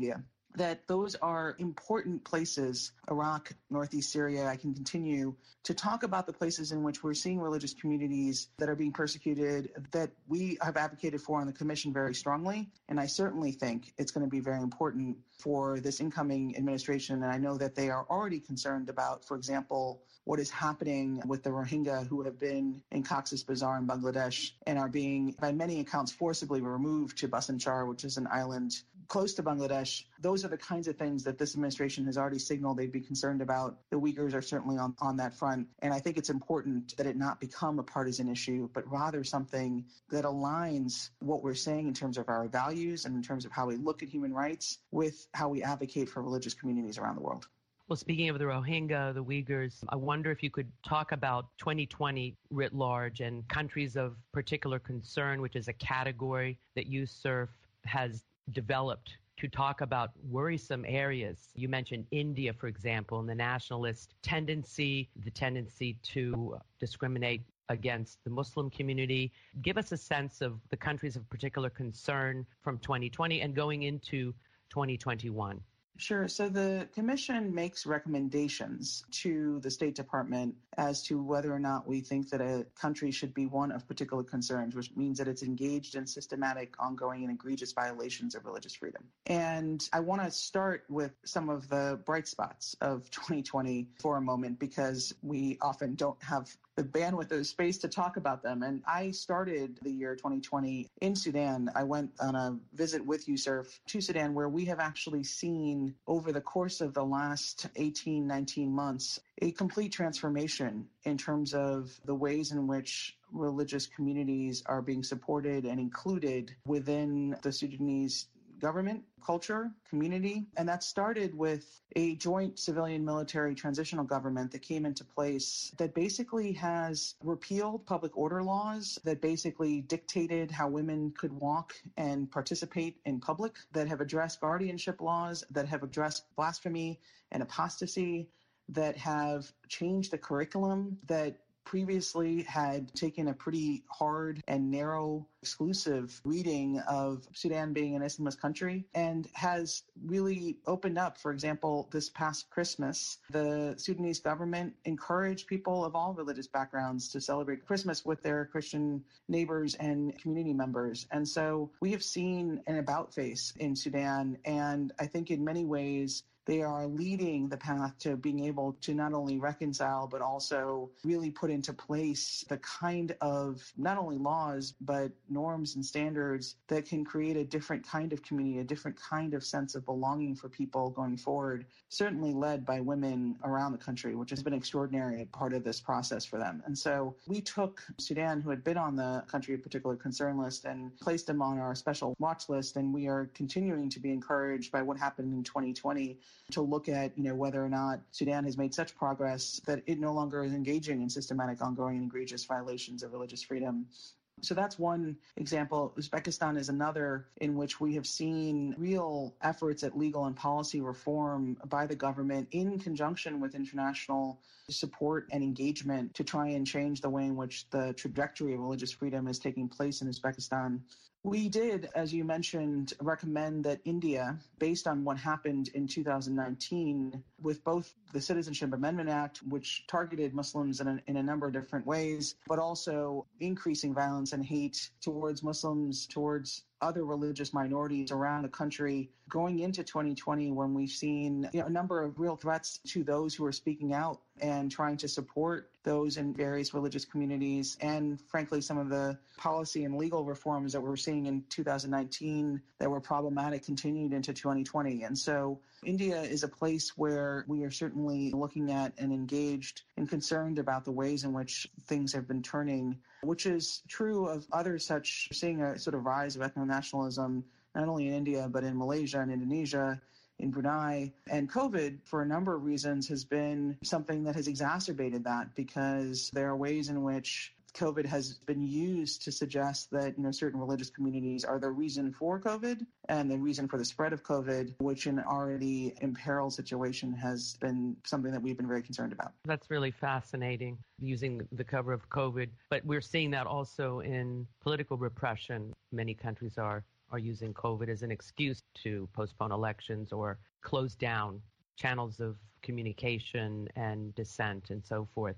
that those are important places. Iraq, Northeast Syria, I can continue to talk about the places in which we're seeing religious communities that are being persecuted that we have advocated for on the Commission very strongly. And I certainly think it's going to be very important for this incoming administration. And I know that they are already concerned about, for example, what is happening with the Rohingya who have been in Cox's Bazar in Bangladesh and are being, by many accounts, forcibly removed to Bhasan Char, which is an island close to Bangladesh. Those are the kinds of things that this administration has already signaled they'd be concerned about. The Uyghurs are certainly on, on that front. And I think it's important that it not become a partisan issue, but rather something that aligns what we're saying in terms of our values and in terms of how we look at human rights with how we advocate for religious communities around the world. Well, speaking of the Rohingya, the Uyghurs, I wonder if you could talk about twenty twenty writ large and countries of particular concern, which is a category that YouSurf has developed to talk about worrisome areas. You mentioned India, for example, and the nationalist tendency, the tendency to discriminate against the Muslim community. Give us a sense of the countries of particular concern from twenty twenty and going into twenty twenty-one. Sure. So the Commission makes recommendations to the State Department as to whether or not we think that a country should be one of particular concerns, which means that it's engaged in systematic, ongoing, and egregious violations of religious freedom. And I want to start with some of the bright spots of twenty twenty for a moment, because we often don't have the bandwidth or space to talk about them. And I started the year twenty twenty in Sudan. I went on a visit with YouSurf to Sudan, where we have actually seen over the course of the last eighteen, nineteen months, a complete transformation in terms of the ways in which religious communities are being supported and included within the Sudanese government, culture, community. And that started with a joint civilian military transitional government that came into place that basically has repealed public order laws that basically dictated how women could walk and participate in public, that have addressed guardianship laws, that have addressed blasphemy and apostasy, that have changed the curriculum, that previously had taken a pretty hard and narrow exclusive reading of Sudan being an Islamist country, and has really opened up. For example, this past Christmas, the Sudanese government encouraged people of all religious backgrounds to celebrate Christmas with their Christian neighbors and community members. And so we have seen an about face in Sudan, and I think in many ways they are leading the path to being able to not only reconcile, but also really put into place the kind of not only laws, but norms and standards that can create a different kind of community, a different kind of sense of belonging for people going forward, certainly led by women around the country, which has been an extraordinary part of this process for them. And so we took Sudan, who had been on the country of particular concern list, and placed them on our special watch list. And we are continuing to be encouraged by what happened in twenty twenty to look at, you know, whether or not Sudan has made such progress that it no longer is engaging in systematic, ongoing, and egregious violations of religious freedom. So that's one example. Uzbekistan is another in which we have seen real efforts at legal and policy reform by the government in conjunction with international support and engagement to try and change the way in which the trajectory of religious freedom is taking place in Uzbekistan. We did, as you mentioned, recommend that India, based on what happened in two thousand nineteen with both the Citizenship Amendment Act, which targeted Muslims in a, in a number of different ways, but also increasing violence and hate towards Muslims, towards other religious minorities around the country, going into twenty twenty, when we've seen, you know, a number of real threats to those who are speaking out and trying to support those in various religious communities, and frankly, some of the policy and legal reforms that we were seeing in two thousand nineteen that were problematic continued into twenty twenty. And so India is a place where we are certainly looking at and engaged and concerned about the ways in which things have been turning, which is true of other such, seeing a sort of rise of ethno-nationalism, not only in India, but in Malaysia and Indonesia, in Brunei. And COVID, for a number of reasons, has been something that has exacerbated that, because there are ways in which COVID has been used to suggest that, you know, certain religious communities are the reason for COVID and the reason for the spread of COVID, which in an already imperiled situation has been something that we've been very concerned about. That's really fascinating, using the cover of COVID. But we're seeing that also in political repression. Many countries are are using COVID as an excuse to postpone elections or close down channels of communication and dissent and so forth.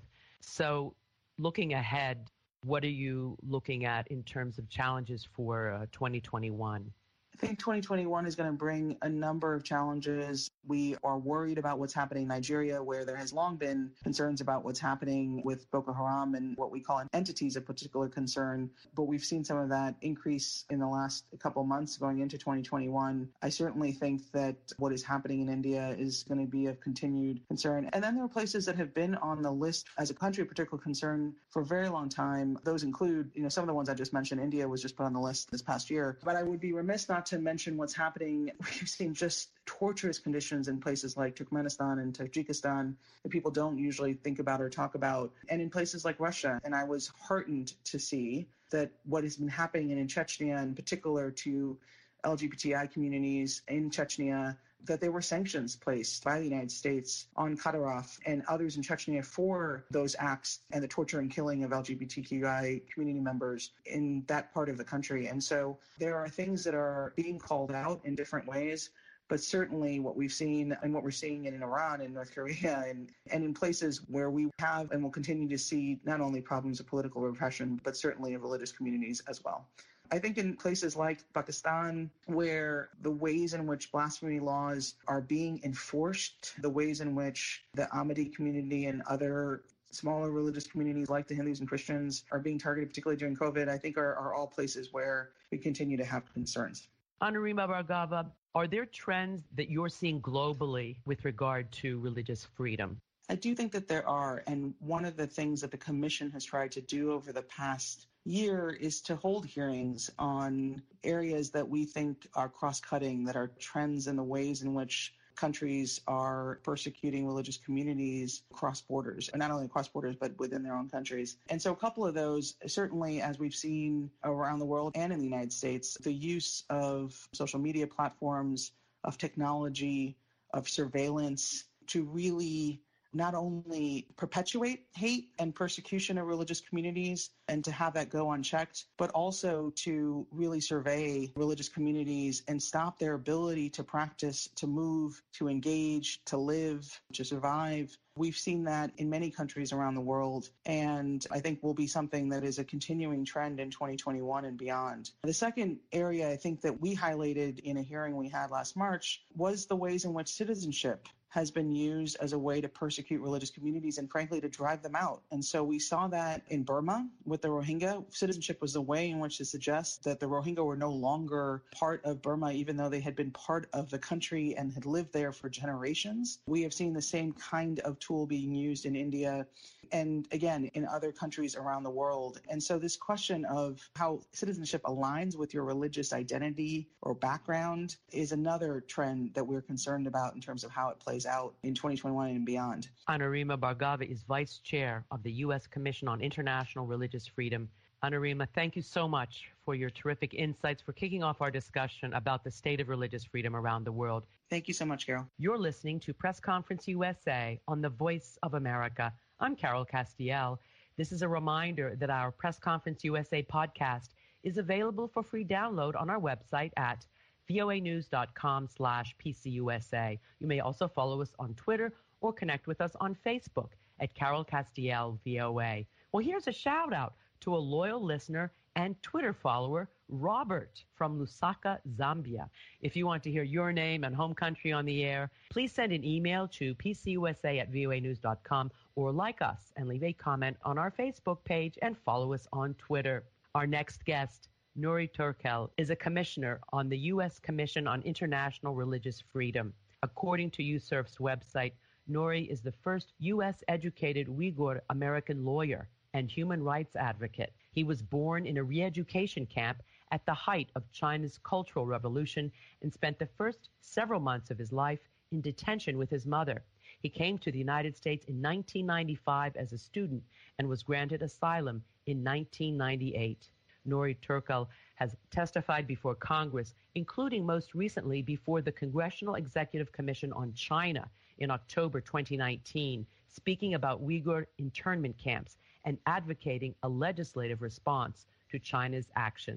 So looking ahead, what are you looking at in terms of challenges for uh, twenty twenty-one? I think twenty twenty-one is going to bring a number of challenges. We are worried about what's happening in Nigeria, where there has long been concerns about what's happening with Boko Haram and what we call entities of particular concern. But we've seen some of that increase in the last couple months going into twenty twenty-one. I certainly think that what is happening in India is going to be of continued concern. And then there are places that have been on the list as a country of particular concern for a very long time. Those include, you know, some of the ones I just mentioned. India was just put on the list this past year. But I would be remiss not to mention what's happening. We've seen just torturous conditions in places like Turkmenistan and Tajikistan that people don't usually think about or talk about, and in places like Russia. And I was heartened to see that what has been happening in Chechnya, in particular to L G B T I communities in Chechnya, that there were sanctions placed by the United States on Kadyrov and others in Chechnya for those acts and the torture and killing of L G B T Q I community members in that part of the country. And so there are things that are being called out in different ways. But certainly what we've seen and what we're seeing in Iran and North Korea and, and in places where we have and will continue to see not only problems of political repression, but certainly of religious communities as well. I think in places like Pakistan, where the ways in which blasphemy laws are being enforced, the ways in which the Ahmadi community and other smaller religious communities like the Hindus and Christians are being targeted, particularly during COVID, I think are, are all places where we continue to have concerns. Anurima Bhargava, are there trends that you're seeing globally with regard to religious freedom? I do think that there are. And one of the things that the Commission has tried to do over the past year is to hold hearings on areas that we think are cross-cutting, that are trends in the ways in which countries are persecuting religious communities across borders, and not only across borders, but within their own countries. And so a couple of those, certainly as we've seen around the world and in the United States, the use of social media platforms, of technology, of surveillance to really not only perpetuate hate and persecution of religious communities and to have that go unchecked, but also to really survey religious communities and stop their ability to practice, to move, to engage, to live, to survive. We've seen that in many countries around the world, and I think will be something that is a continuing trend in twenty twenty-one and beyond. The second area I think that we highlighted in a hearing we had last March was the ways in which citizenship has been used as a way to persecute religious communities and, frankly, to drive them out. And so we saw that in Burma with the Rohingya. Citizenship was a way in which to suggest that the Rohingya were no longer part of Burma, even though they had been part of the country and had lived there for generations. We have seen the same kind of tool being used in India and, again, in other countries around the world. And so this question of how citizenship aligns with your religious identity or background is another trend that we're concerned about in terms of how it plays out in twenty twenty-one and beyond. Anurima Bhargava is Vice Chair of the U S Commission on International Religious Freedom. Anurima, thank you so much for your terrific insights, for kicking off our discussion about the state of religious freedom around the world. Thank you so much, Carol. You're listening to Press Conference U S A on the Voice of America. I'm Carol Castiel. This is a reminder that our Press Conference U S A podcast is available for free download on our website at voanews.com slash PCUSA. You may also follow us on Twitter or connect with us on Facebook at Carol Castiel V O A. Well, here's a shout out to a loyal listener and Twitter follower, Robert from Lusaka, Zambia. If you want to hear your name and home country on the air, please send an email to pcusa at voa news dot com or like us and leave a comment on our Facebook page and follow us on Twitter. Our next guest, Nuri Turkel, is a commissioner on the U S Commission on International Religious Freedom. According to U S C I R F's website, Nuri is the first U S-educated Uyghur American lawyer and human rights advocate. He was born in a re-education camp at the height of China's Cultural Revolution and spent the first several months of his life in detention with his mother. He came to the United States in nineteen ninety-five as a student and was granted asylum in nineteen ninety-eight. Nuri Turkel has testified before Congress, including most recently before the Congressional Executive Commission on China in October twenty nineteen, speaking about Uyghur internment camps and advocating a legislative response to China's actions.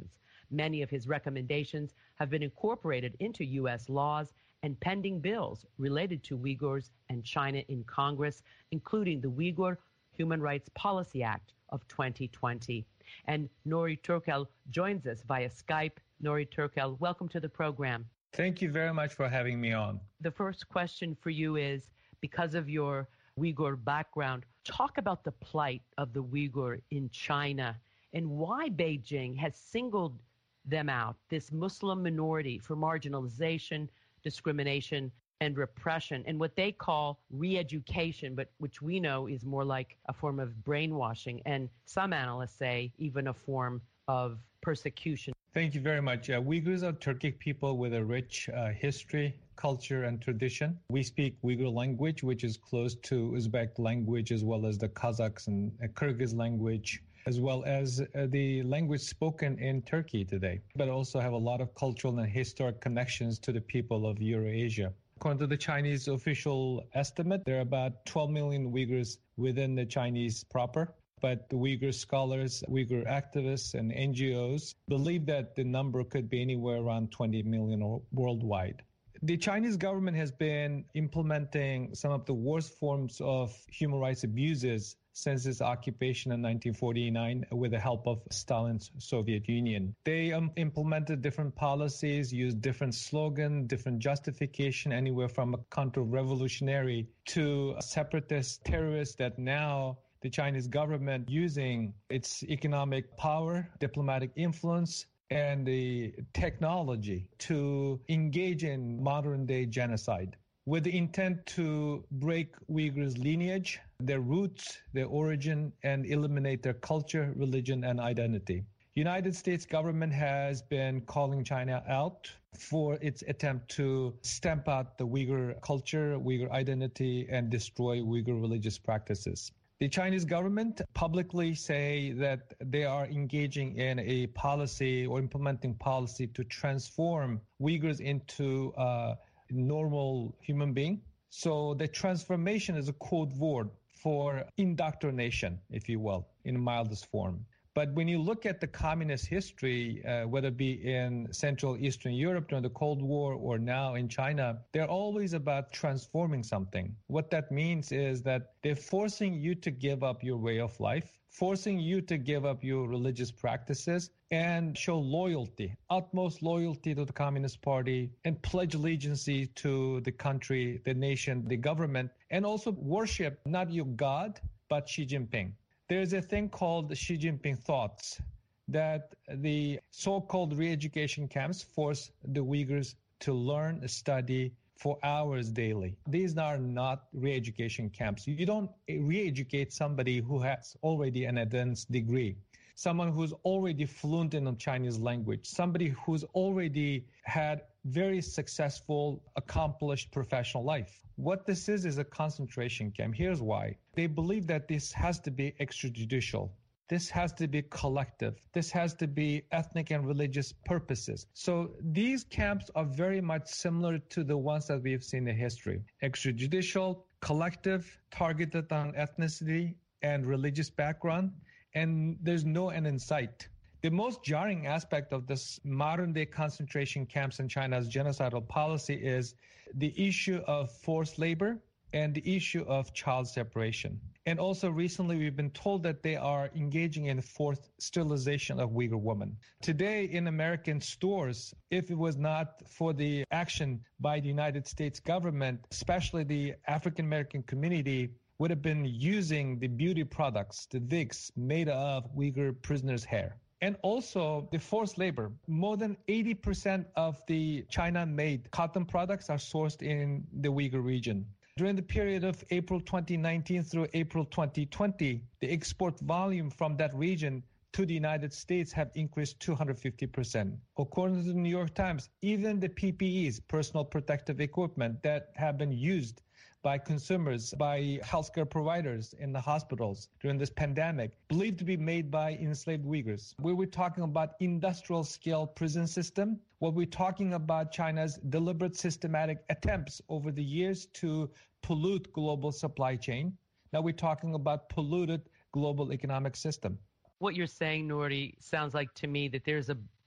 Many of his recommendations have been incorporated into U S laws and pending bills related to Uyghurs and China in Congress, including the Uyghur Human Rights Policy Act of twenty twenty. And Nuri Turkel joins us via Skype. Nuri Turkel, welcome to the program. Thank you very much for having me on. The first question for you is, because of your Uyghur background, talk about the plight of the Uyghur in China and why Beijing has singled them out, this Muslim minority, for marginalization, discrimination, and repression, and what they call re-education, but which we know is more like a form of brainwashing, and some analysts say even a form of persecution. Thank you very much. Uh, Uyghurs are Turkic people with a rich uh, history, culture, and tradition. We speak Uyghur language, which is close to Uzbek language, as well as the Kazakhs and uh, Kyrgyz language, as well as uh, the language spoken in Turkey today, but also have a lot of cultural and historic connections to the people of Eurasia. According to the Chinese official estimate, there are about twelve million Uyghurs within the Chinese proper. But the Uyghur scholars, Uyghur activists, and N G Os believe that the number could be anywhere around twenty million worldwide. The Chinese government has been implementing some of the worst forms of human rights abuses since its occupation in nineteen forty-nine with the help of Stalin's Soviet Union. They um, implemented different policies, used different slogans, different justification, anywhere from a counter-revolutionary to a separatist terrorist that now the Chinese government, using its economic power, diplomatic influence, and the technology to engage in modern-day genocide with the intent to break Uyghurs' lineage, their roots, their origin, and eliminate their culture, religion, and identity. United States government has been calling China out for its attempt to stamp out the Uyghur culture, Uyghur identity, and destroy Uyghur religious practices. The Chinese government publicly say that they are engaging in a policy or implementing policy to transform Uyghurs into a normal human being. So the transformation is a code word for indoctrination, if you will, in mildest form. But when you look at the communist history, uh, whether it be in Central Eastern Europe during the Cold War or now in China, they're always about transforming something. What that means is that they're forcing you to give up your way of life, forcing you to give up your religious practices and show loyalty, utmost loyalty to the Communist Party, and pledge allegiance to the country, the nation, the government, and also worship not your God, but Xi Jinping. There's a thing called the Xi Jinping thoughts, that the so-called re-education camps force the Uyghurs to learn, study for hours daily. These are not re-education camps. You don't re-educate somebody who has already an advanced degree, someone who's already fluent in the Chinese language, somebody who's already had very successful, accomplished professional life. What this is is a concentration camp. Here's why. They believe that this has to be extrajudicial. This has to be collective. This has to be ethnic and religious purposes. So these camps are very much similar to the ones that we've seen in history. Extrajudicial, collective, targeted on ethnicity and religious background, and there's no end in sight. The most jarring aspect of this modern-day concentration camps in China's genocidal policy is the issue of forced labor and the issue of child separation. And also recently we've been told that they are engaging in forced sterilization of Uyghur women. Today in American stores, if it was not for the action by the United States government, especially the African-American community, would have been using the beauty products, the wigs made of Uyghur prisoners' hair. And also the forced labor. More than eighty percent of the China-made cotton products are sourced in the Uyghur region. During the period of April twenty nineteen through April twenty twenty, the export volume from that region to the United States have increased two hundred fifty percent. According to the New York Times, even the P P Es, personal protective equipment that have been used by consumers, by healthcare providers in the hospitals during this pandemic, believed to be made by enslaved Uyghurs. We were talking about industrial scale prison system. What we're talking about China's deliberate systematic attempts over the years to pollute global supply chain. Now we're talking about polluted global economic system. What you're saying, Nuri, sounds like to me that there's a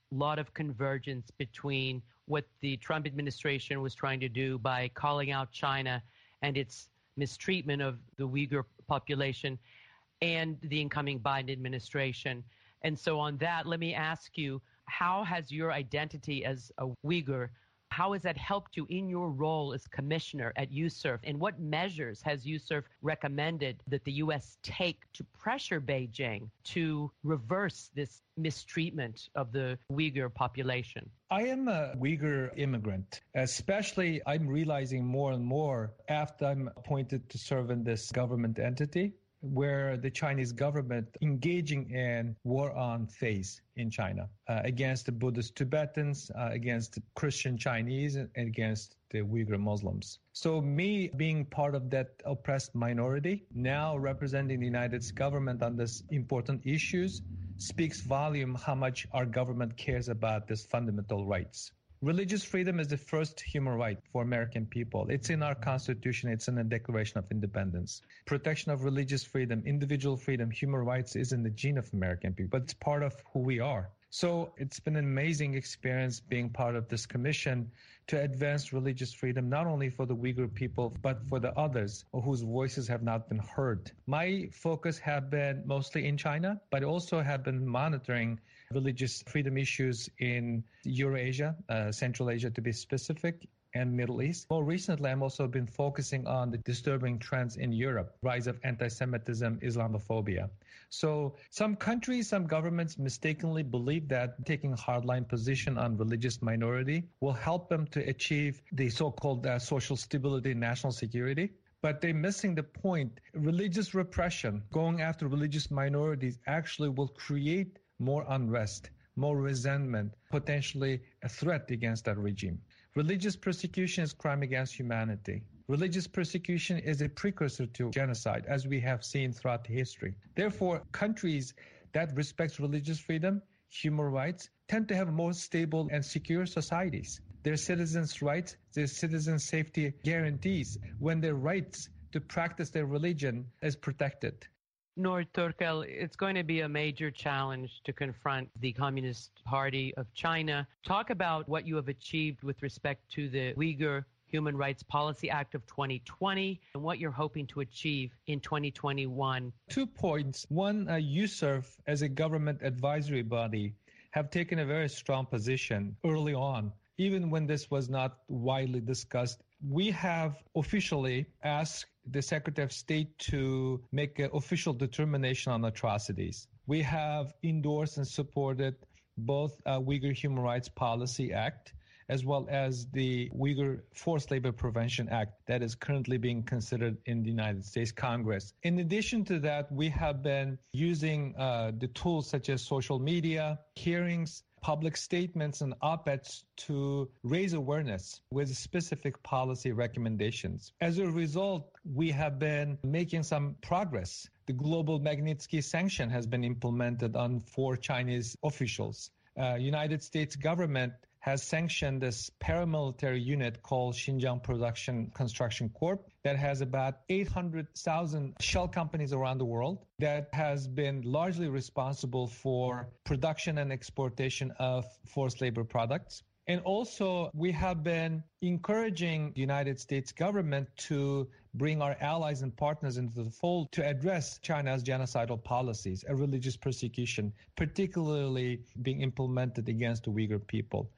lot of convergence between what the Trump administration was trying to do by calling out China and its mistreatment of the Uyghur population and the incoming Biden administration. And so on that, let me ask you, how has your identity as a Uyghur, how has that helped you in your role as commissioner at U S E R F? And what measures has U S E R F recommended that the U S take to pressure Beijing to reverse this mistreatment of the Uyghur population? I am a Uyghur immigrant. Especially, I'm realizing more and more after I'm appointed to serve in this government entity, where the Chinese government engaging in war on faith in China uh, against the Buddhist Tibetans, uh, against the Christian Chinese, and against the Uyghur Muslims. So me being part of that oppressed minority, now representing the United States government on these important issues, speaks volume how much our government cares about these fundamental rights. Religious freedom is the first human right for American people. It's in our Constitution. It's in the Declaration of Independence. Protection of religious freedom, individual freedom, human rights is in the gene of American people, but it's part of who we are. So it's been an amazing experience being part of this commission to advance religious freedom, not only for the Uyghur people, but for the others whose voices have not been heard. My focus have been mostly in China, but also have been monitoring religious freedom issues in Eurasia, uh, Central Asia to be specific, and Middle East. More recently, I've also been focusing on the disturbing trends in Europe, rise of anti-Semitism, Islamophobia. So some countries, some governments mistakenly believe that taking a hardline position on religious minority will help them to achieve the so-called uh, social stability and national security. But they're missing the point. Religious repression, going after religious minorities, actually will create more unrest, more resentment, potentially a threat against that regime. Religious persecution is crime against humanity. Religious persecution is a precursor to genocide, as we have seen throughout history. Therefore, countries that respect religious freedom, human rights, tend to have more stable and secure societies. Their citizens' rights, their citizens' safety guarantees when their rights to practice their religion is protected. Noor Turkel, it's going to be a major challenge to confront the Communist Party of China. Talk about what you have achieved with respect to the Uyghur Human Rights Policy Act of twenty twenty and what you're hoping to achieve in twenty twenty-one. Two points. One, uh, U S E R F as a government advisory body have taken a very strong position early on, even when this was not widely discussed. We have officially asked the Secretary of State to make an official determination on atrocities. We have endorsed and supported both uh, Uyghur Human Rights Policy Act as well as the Uyghur Forced Labor Prevention Act that is currently being considered in the United States Congress. In addition to that, we have been using uh, the tools such as social media, hearings, public statements, and op-eds to raise awareness with specific policy recommendations. As a result, we have been making some progress. The global Magnitsky sanction has been implemented on four Chinese officials. Uh, United States government has sanctioned this paramilitary unit called Xinjiang Production Construction Corp that has about eight hundred thousand shell companies around the world that has been largely responsible for production and exportation of forced labor products. And also, we have been encouraging the United States government to bring our allies and partners into the fold to address China's genocidal policies and religious persecution, particularly being implemented against the Uyghur people.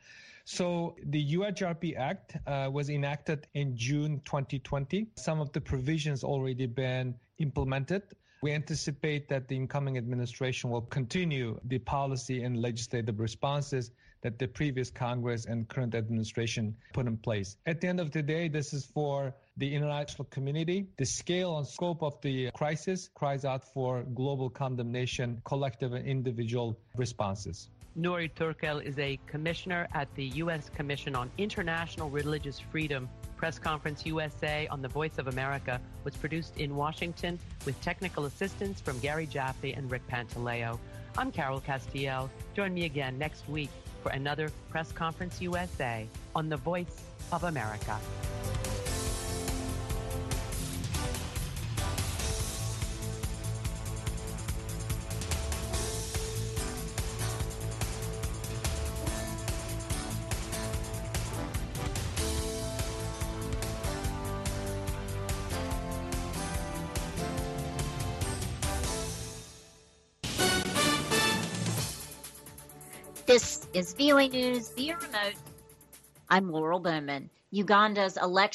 So the U H R P Act uh, was enacted in June twenty twenty. Some of the provisions already been implemented. We anticipate that the incoming administration will continue the policy and legislative responses that the previous Congress and current administration put in place. At the end of the day, this is for the international community. The scale and scope of the crisis cries out for global condemnation, collective and individual responses. Noor Turkel is a commissioner at the U S Commission on International Religious Freedom. Press Conference U S A on the Voice of America was produced in Washington with technical assistance from Gary Jaffe and Rick Pantaleo. I'm Carol Castiel. Join me again next week for another Press Conference U S A on the Voice of America. is V O A News via remote. I'm Laurel Bowman. Uganda's election